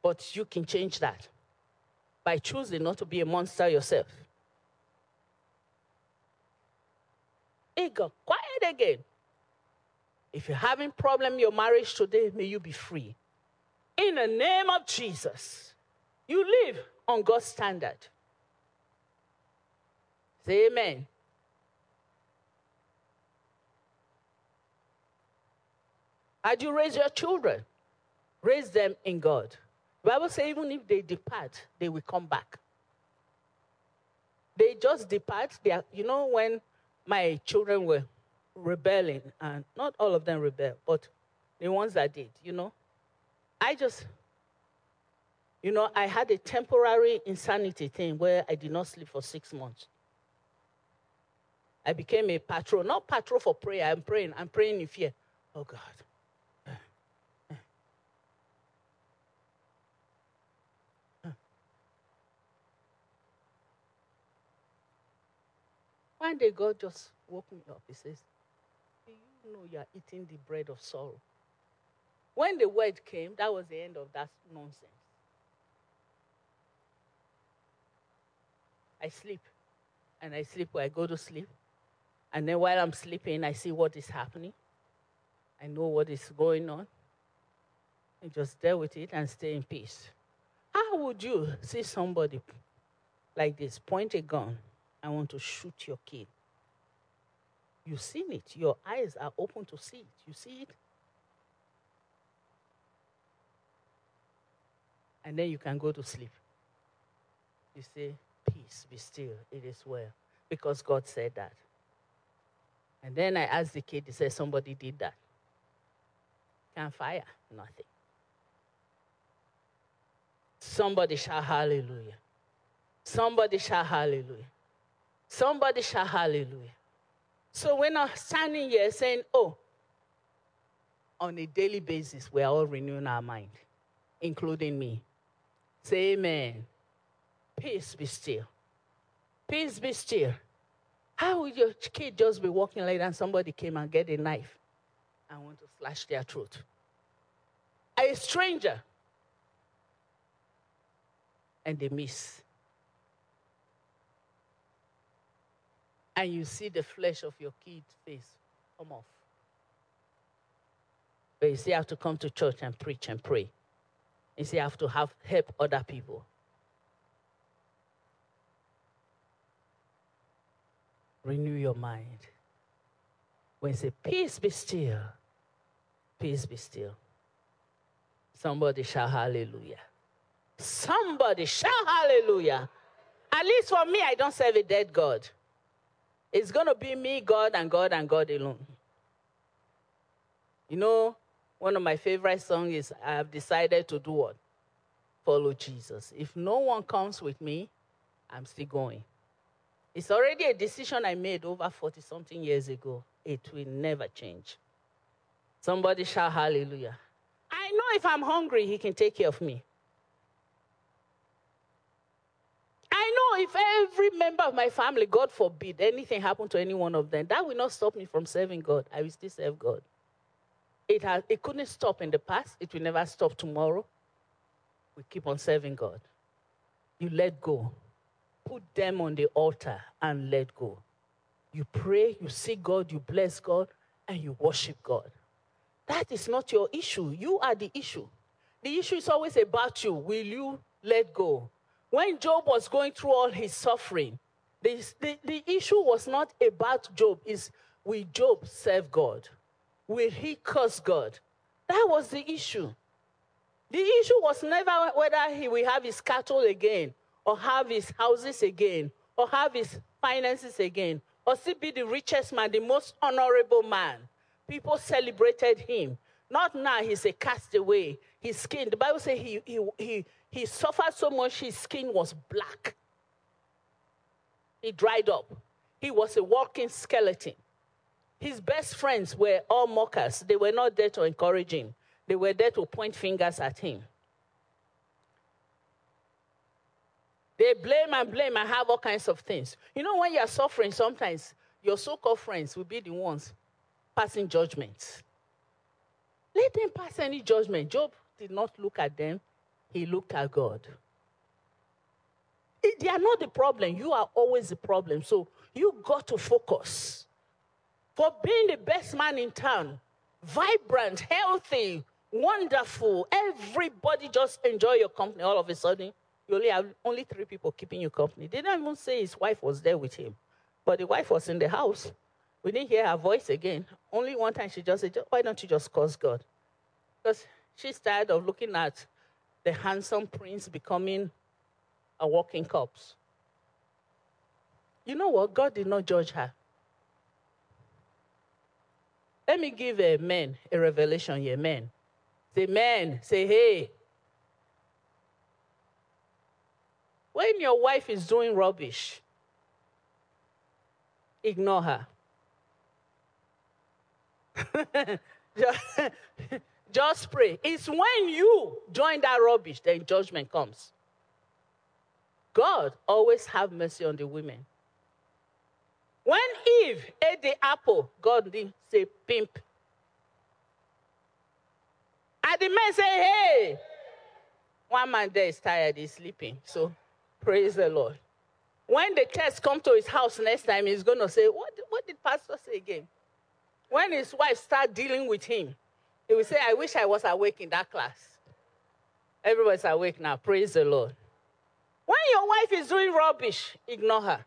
But you can change that by choosing not to be a monster yourself. It got quiet again. If you're having problem in your marriage today, may you be free. In the name of Jesus, you live on God's standard. Say amen. As you raise your children, raise them in God. The Bible says even if they depart, they will come back. They just depart. When my children were rebelling, and not all of them rebelled, but the ones that did, I had a temporary insanity thing where I did not sleep for 6 months. I became a patrol, not patrol for prayer. I'm praying in fear. Oh God. One day God just woke me up. He says, do you know you are eating the bread of sorrow? When the word came, that was the end of that nonsense. I sleep. And I sleep where I go to sleep. And then while I'm sleeping, I see what is happening. I know what is going on. And just deal with it and stay in peace. How would you see somebody like this, point a gun, I want to shoot your kid? You've seen it. Your eyes are open to see it. You see it? And then you can go to sleep. You say, peace, be still. It is well. Because God said that. And then I asked the kid, he said, somebody did that. Can't fire, nothing. Somebody shout hallelujah. Somebody shout hallelujah. Somebody shout hallelujah. So we're not standing here saying, on a daily basis, we're all renewing our mind, including me. Say amen. Peace be still. Peace be still. How would your kid just be walking like that and somebody came and get a knife and want to slash their throat? A stranger. And they miss. And you see the flesh of your kid's face come off. But you still have to come to church and preach and pray. You still have to help other people. Renew your mind. When you say, peace be still, peace be still. Somebody shout hallelujah. Somebody shout hallelujah. At least for me, I don't serve a dead God. It's going to be me, God, and God, and God alone. One of my favorite songs is, I have decided to do what? Follow Jesus. If no one comes with me, I'm still going. It's already a decision I made over 40-something years ago. It will never change. Somebody shout hallelujah. I know if I'm hungry, he can take care of me. I know if every member of my family, God forbid, anything happened to any one of them, that will not stop me from serving God. I will still serve God. It couldn't stop in the past. It will never stop tomorrow. We keep on serving God. You let go. Put them on the altar and let go. You pray, you seek God, you bless God, and you worship God. That is not your issue. You are the issue. The issue is always about you. Will you let go? When Job was going through all his suffering, the issue was not about Job. It's, will Job serve God? Will he curse God? That was the issue. The issue was never whether he will have his cattle again, or have his houses again, or have his finances again, or still be the richest man, the most honorable man. People celebrated him. Not now he's a castaway. His skin, the Bible says he suffered so much his skin was black. He dried up. He was a walking skeleton. His best friends were all mockers. They were not there to encourage him. They were there to point fingers at him. They blame and have all kinds of things. When you're suffering, sometimes your so-called friends will be the ones passing judgments. Let them pass any judgment. Job did not look at them. he looked at God. They are not the problem. You are always the problem. So you got to focus. For being the best man in town, vibrant, healthy, wonderful, everybody just enjoy your company. All of a sudden, you only have 3 people keeping you company. They didn't even say his wife was there with him. But the wife was in the house. We didn't hear her voice again. Only one time she just said, why don't you just curse God? Because she's tired of looking at the handsome prince becoming a walking corpse. You know what? God did not judge her. Let me give a man a revelation here. Men. Say, men. Say, hey. When your wife is doing rubbish, ignore her. Just pray. It's when you join that rubbish, then judgment comes. God always have mercy on the women. When Eve ate the apple, God didn't say pimp. And the man say, hey. One man there is tired, he's sleeping. So praise the Lord. When the test come to his house next time, he's going to say, what did pastor say again? When his wife start dealing with him, he will say, I wish I was awake in that class. Everybody's awake now. Praise the Lord. When your wife is doing rubbish, ignore her.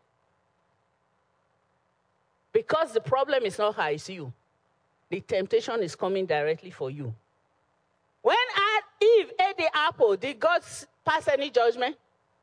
Because the problem is not her, it's you. The temptation is coming directly for you. When Eve ate the apple, did God pass any judgment?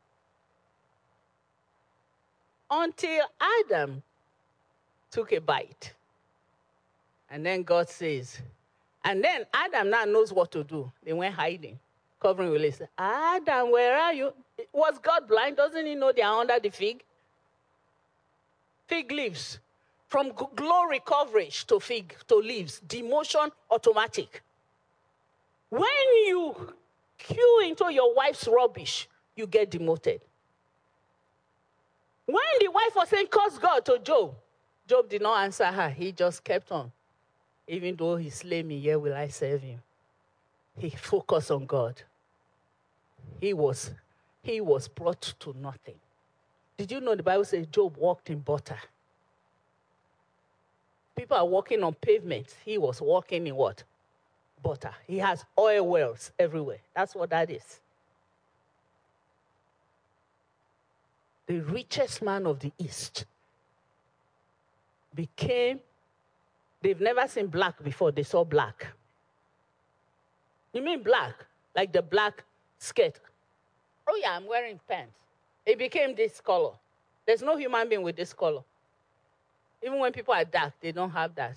Until Adam took a bite. And then God says, and then Adam now knows what to do. They went hiding, covering with leaves. Adam, where are you? Was God blind? Doesn't he know they are under the fig? Fig leaves. From glory coverage to leaves, demotion automatic. When you queue into your wife's rubbish, you get demoted. When the wife was saying, curse God to Job, Job did not answer her. He just kept on. Even though he slay me, yet will I serve him. He focused on God. He was brought to nothing. Did you know the Bible says Job walked in butter? People are walking on pavement. He was walking in what? Butter. He has oil wells everywhere. That's what that is. The richest man of the East became, they've never seen black before. They saw black. You mean black? Like the black skirt. Oh yeah, I'm wearing pants. It became this color. There's no human being with this color. Even when people are dark, they don't have that.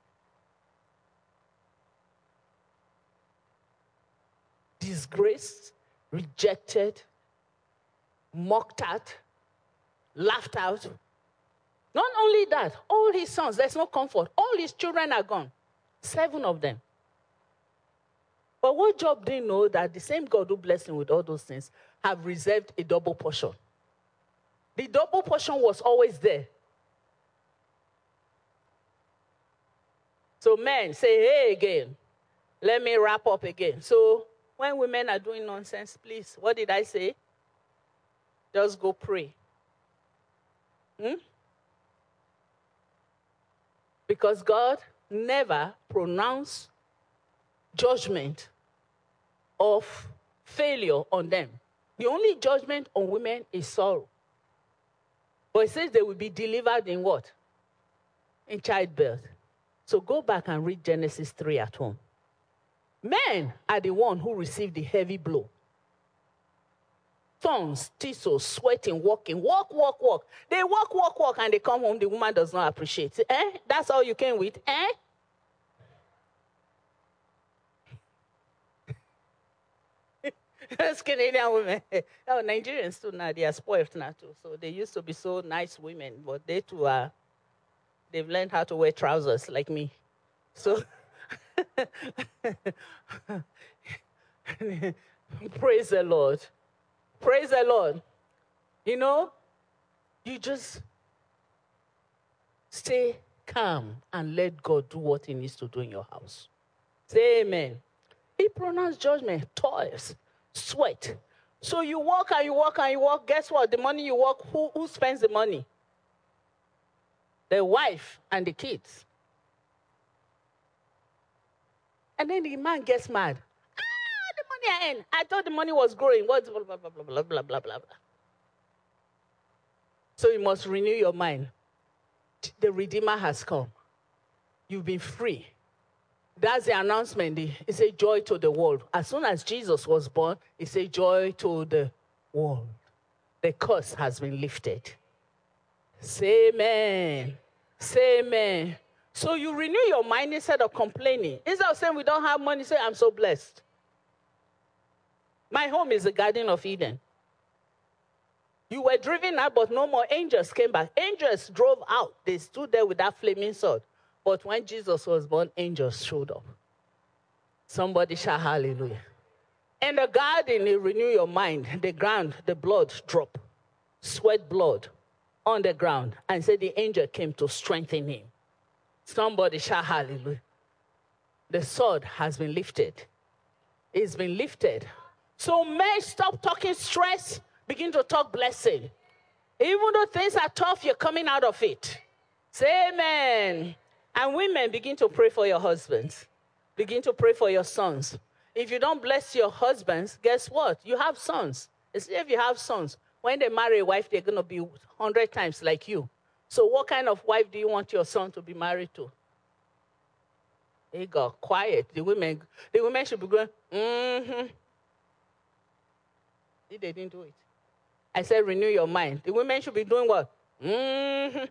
Disgraced, rejected, mocked at, laughed out. Not only that, all his sons, there's no comfort. All his children are gone. 7 of them. But what Job didn't know that the same God who blessed him with all those things have reserved a double portion. The double portion was always there. So men say, hey again. Let me wrap up again. So when women are doing nonsense, please, what did I say? Just go pray. Because God never pronounced judgment of failure on them. The only judgment on women is sorrow. But it says they will be delivered in what? In childbirth. So go back and read Genesis 3 at home. Men are the one who received the heavy blow. Thorns, thistles, sweating, walking, walk. They walk, and they come home, the woman does not appreciate. That's all you came with? That's Canadian women. Oh, Nigerians too now, they are spoiled now too. So they used to be so nice women, but they too are, they've learned how to wear trousers like me. So, praise the Lord. Praise the Lord. You know, you just stay calm and let God do what he needs to do in your house. Say amen. He pronounced judgment, toils. Sweat. So you work and you work and you work. Guess what? The money you work, who spends the money? The wife and the kids. And then the man gets mad. The money I earned. I thought the money was growing. What's blah, blah, blah, blah, blah, blah, blah, blah. So you must renew your mind. The Redeemer has come. You've been free. That's the announcement. It's a joy to the world. As soon as Jesus was born, it's a joy to the world. The curse has been lifted. Say amen. Say amen. So you renew your mind instead of complaining. Instead of saying we don't have money, say I'm so blessed. My home is the Garden of Eden. You were driven out, but no more angels came back. Angels drove out. They stood there with that flaming sword. But when Jesus was born, angels showed up. Somebody shout hallelujah. In the garden, you renew your mind. The ground, the blood drop. Sweat blood on the ground. And said the angel came to strengthen him. Somebody shout hallelujah. The sword has been lifted. It's been lifted. So men, stop talking stress. Begin to talk blessing. Even though things are tough, you're coming out of it. Say amen. And women, begin to pray for your husbands. Begin to pray for your sons. If you don't bless your husbands, guess what? You have sons. If you have sons, when they marry a wife, they're going to be 100 times like you. So what kind of wife do you want your son to be married to? They got quiet. The women should be going, mm-hmm. They didn't do it. I said, renew your mind. The women should be doing what? Mm-hmm.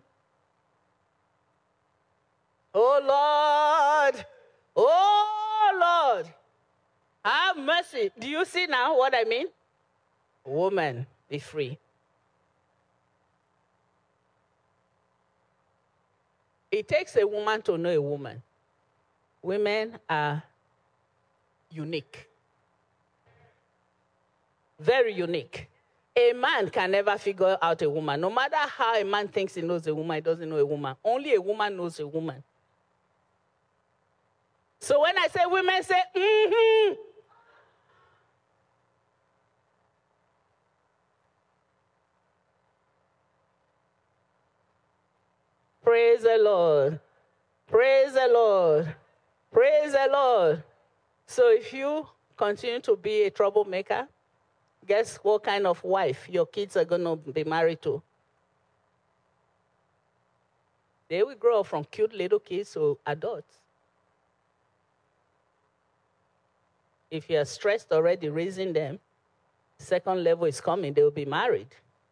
Oh, Lord. Oh, Lord. Have mercy. Do you see now what I mean? Woman, be free. It takes a woman to know a woman. Women are unique. Very unique. A man can never figure out a woman. No matter how a man thinks he knows a woman, he doesn't know a woman. Only a woman knows a woman. So when I say women, say, mm-hmm. Praise the Lord. Praise the Lord. Praise the Lord. So if you continue to be a troublemaker, guess what kind of wife your kids are going to be married to? They will grow up from cute little kids to adults. If you are stressed already raising them, second level is coming, they will be married.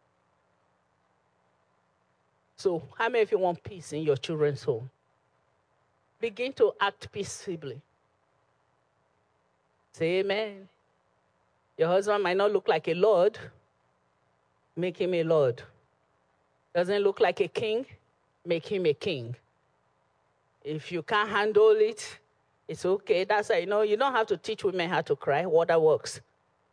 So how many of you want peace in your children's home? Begin to act peaceably. Say amen. Your husband might not look like a lord. Make him a lord. Doesn't look like a king. Make him a king. If you can't handle it, it's okay. That's why, you don't have to teach women how to cry. Water works.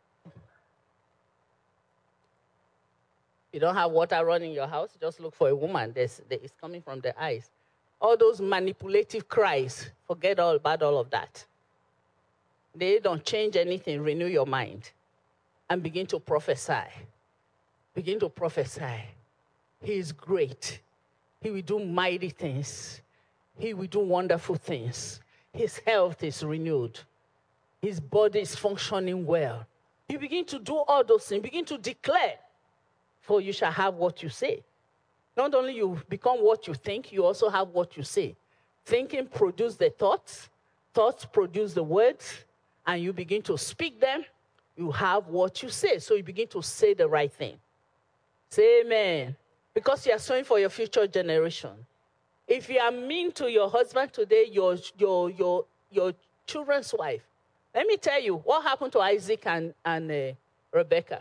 You don't have water running in your house, just look for a woman. It's coming from the eyes. All those manipulative cries, forget all about all of that. They don't change anything. Renew your mind and begin to prophesy. Begin to prophesy. He is great. He will do mighty things. He will do wonderful things. His health is renewed. His body is functioning well. You begin to do all those things. Begin to declare. For you shall have what you say. Not only you become what you think, you also have what you say. Thinking produces the thoughts. Thoughts produce the words. And you begin to speak them. You have what you say. So you begin to say the right thing. Say amen. Because you are sowing for your future generation. If you are mean to your husband today, your children's wife, let me tell you what happened to Isaac and Rebekah.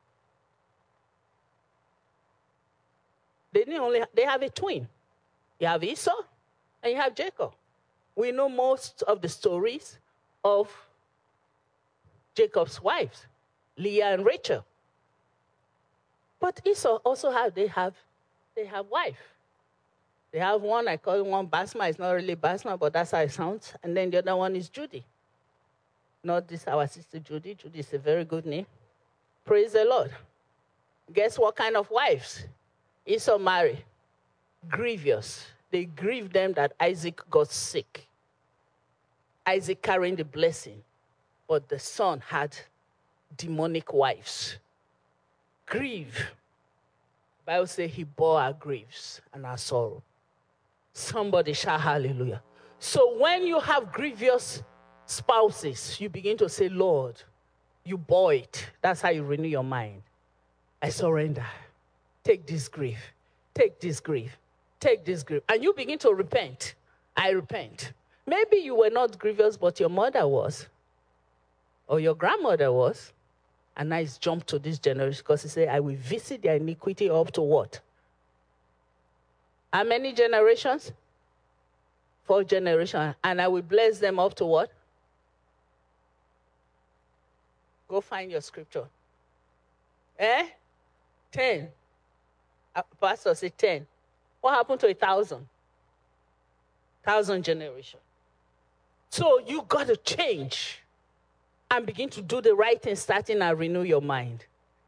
They have a twin. You have Esau and you have Jacob. We know most of the stories of Jacob's wives, Leah and Rachel. But Esau also they have wife. They have one, I call one Basma. It's not really Basma, but that's how it sounds. And then the other one is Judy. Not this our sister Judy. Judy is a very good name. Praise the Lord. Guess what kind of wives Esau married? Grievous. They grieved them that Isaac got sick. Isaac carrying the blessing, but the son had demonic wives. Grieve. The Bible says he bore our griefs and our sorrow. Somebody shout hallelujah. So when you have grievous spouses, you begin to say, Lord, you bore it. That's how you renew your mind. I surrender. Take this grief. Take this grief. Take this grief. And you begin to repent. I repent. Maybe you were not grievous, but your mother was. Or your grandmother was. And now it's jumped to this generation because he said, I will visit their iniquity up to what? How many generations? 4 generations. And I will bless them up to what? Go find your scripture. 10. Pastor said 10. What happened to 1,000? 1,000 generations. So you got to change and begin to do the right thing, starting and renew your mind.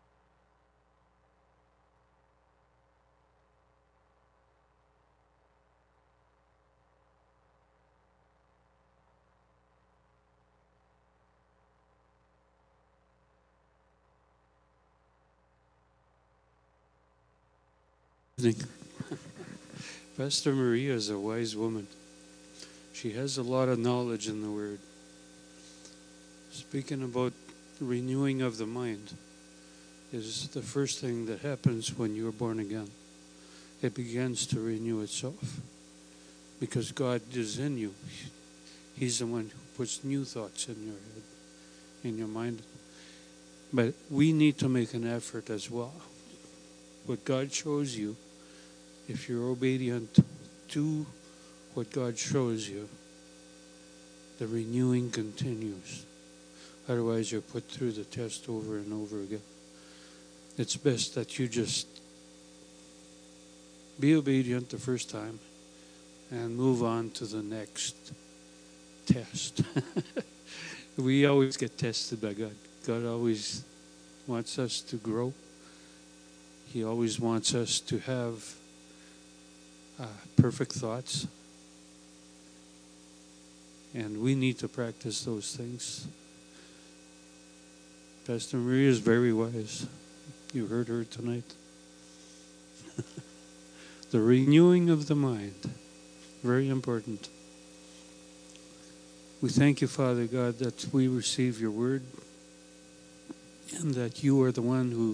Pastor Maria is a wise woman. She has a lot of knowledge in the Word. Speaking about renewing of the mind is the first thing that happens when you are born again. It begins to renew itself because God is in you. He's the one who puts new thoughts in your head, in your mind. But we need to make an effort as well. What God shows you, if you're obedient to what God shows you, the renewing continues. Otherwise, you're put through the test over and over again. It's best that you just be obedient the first time and move on to the next test. We always get tested by God. God always wants us to grow. He always wants us to have perfect thoughts. And we need to practice those things. Pastor Maria is very wise. You heard her tonight. The renewing of the mind. Very important. We thank you, Father God, that we receive your word and that you are the one who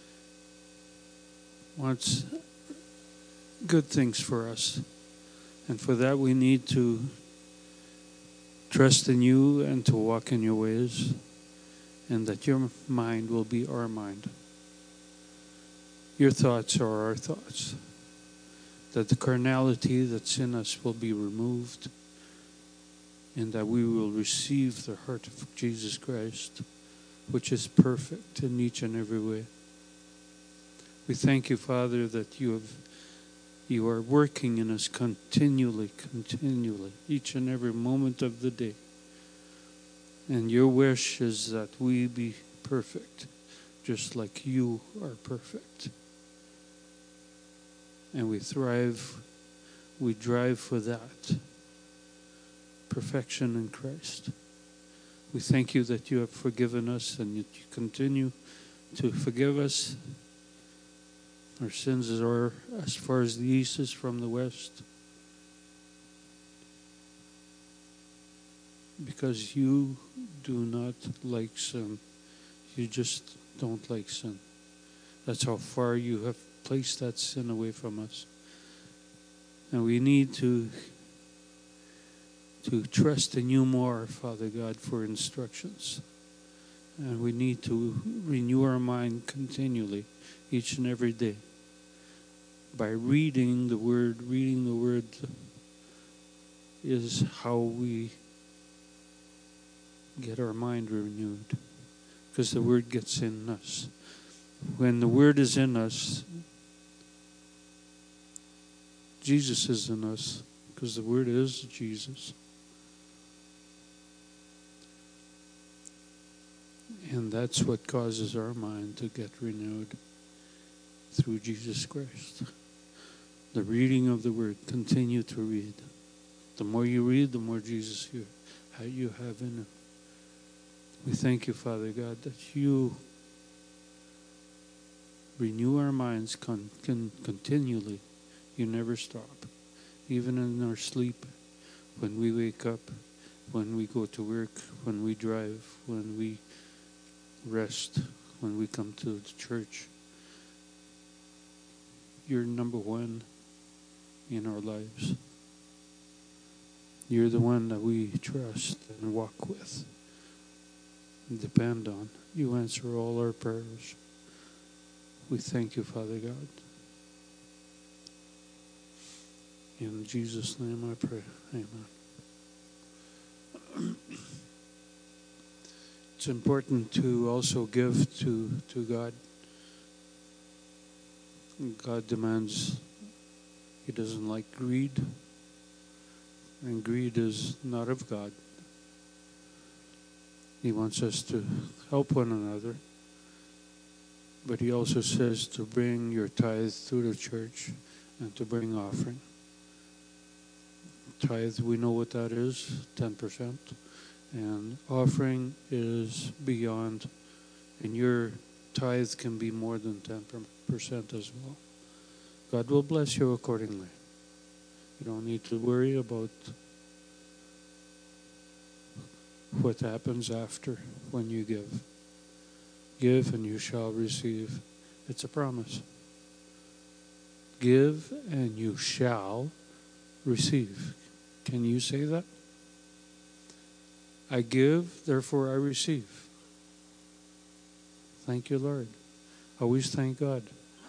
wants good things for us. And for that we need to trust in you and to walk in your ways, and that your mind will be our mind. Your thoughts are our thoughts. That the carnality that's in us will be removed, and that we will receive the heart of Jesus Christ, which is perfect in each and every way. We thank you, Father, that you are working in us continually, each and every moment of the day. And your wish is that we be perfect, just like you are perfect. And we drive for that perfection in Christ. We thank you that you have forgiven us and that you continue to forgive us. Our sins are as far as the east is from the west. Because you do not like sin. You just don't like sin. That's how far you have placed that sin away from us. And we need to trust in you more, Father God, for instructions. And we need to renew our mind continually, each and every day. By reading the Word is how we get our mind renewed. Because the Word gets in us. When the Word is in us, Jesus is in us. Because the Word is Jesus. And that's what causes our mind to get renewed through Jesus Christ. The reading of the Word. Continue to read. The more you read, the more Jesus you have in it. We thank you, Father God, that you renew our minds continually. You never stop. Even in our sleep, when we wake up, when we go to work, when we drive, when we rest, when we come to the church. You're number one in our lives. You're the one that we trust and walk with and depend on. You answer all our prayers. We thank you, Father God. In Jesus' name I pray. Amen. It's important to also give to God. God demands, He doesn't like greed. And greed is not of God. He wants us to help one another. But He also says to bring your tithe to the church and to bring offering. Tithe, we know what that is, 10%. And offering is beyond. And your tithe can be more than 10% as well. God will bless you accordingly. You don't need to worry about what happens after when you give. Give and you shall receive. It's a promise. Give and you shall receive. Can you say that? I give, therefore I receive. Thank you, Lord. Always thank God.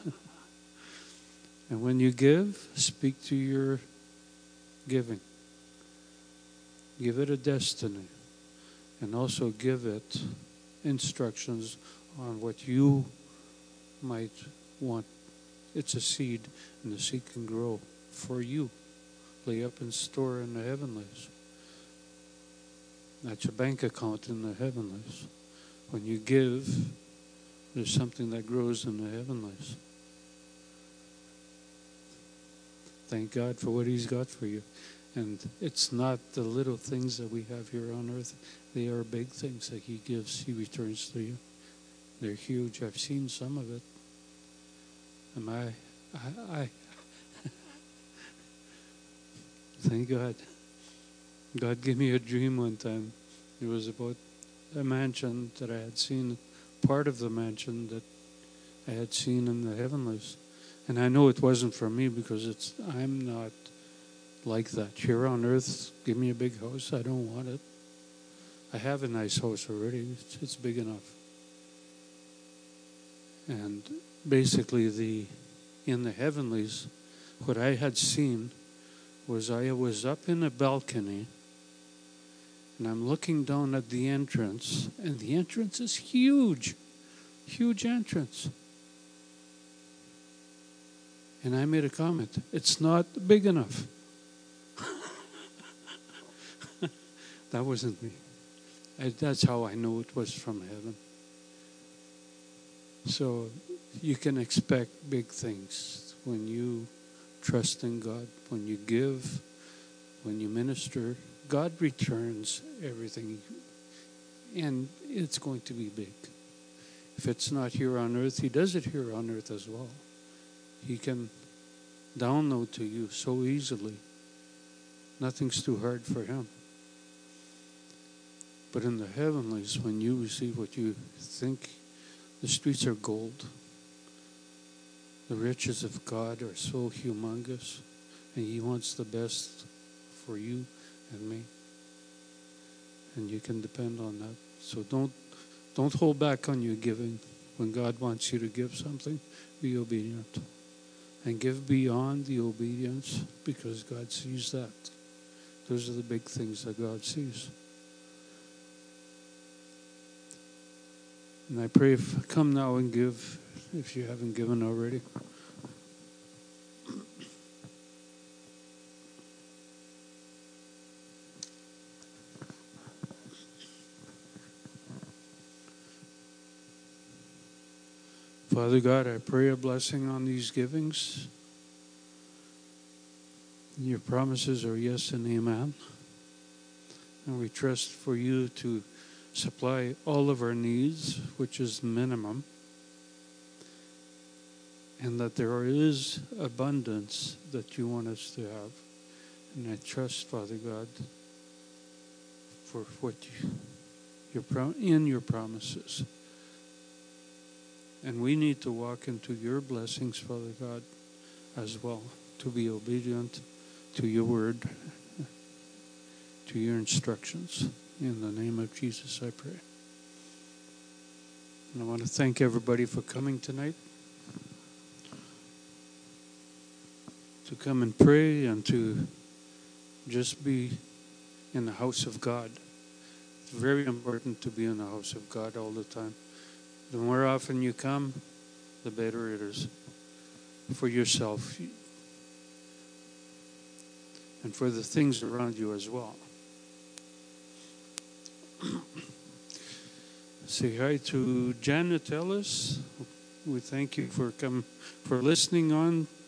And when you give, speak to your giving. Give it a destiny. And also give it instructions on what you might want. It's a seed, and the seed can grow for you. Lay up and store in the heavenlies. That's your bank account in the heavenlies. When you give, there's something that grows in the heavenlies. Thank God for what He's got for you. And it's not the little things that we have here on earth. They are big things that He gives, He returns to you. They're huge. I've seen some of it. And I thank God. God gave me a dream one time. It was about a mansion that I had seen, part of the mansion that I had seen in the heavenlies. And I know it wasn't for me because I'm not like that. Here on earth, give me a big house. I don't want it. I have a nice house already. It's big enough. And basically in the heavenlies, what I had seen was I was up in a balcony and I'm looking down at the entrance, and the entrance is huge. Huge entrance. And I made a comment. It's not big enough. That wasn't me. That's how I know it was from heaven. So you can expect big things when you trust in God, when you give, when you minister. God returns everything, and it's going to be big. If it's not here on earth, He does it here on earth as well. He can download to you so easily. Nothing's too hard for Him. But in the heavenlies, when you receive what you think, the streets are gold. The riches of God are so humongous, and He wants the best for you and me. And you can depend on that. So don't hold back on your giving. When God wants you to give something, be obedient. And give beyond the obedience, because God sees that. Those are the big things that God sees. And I pray, come now and give if you haven't given already. Father God, I pray a blessing on these givings. Your promises are yes and amen. And we trust for you to supply all of our needs, which is minimum, and that there is abundance that you want us to have. And I trust, Father God, for what you're in your promises. And we need to walk into your blessings, Father God, as well, to be obedient to your word, to your instructions. In the name of Jesus, I pray. And I want to thank everybody for coming tonight, to come and pray and to just be in the house of God. It's very important to be in the house of God all the time. The more often you come, the better it is for yourself and for the things around you as well. Say hi to Janet Ellis. We thank you for listening on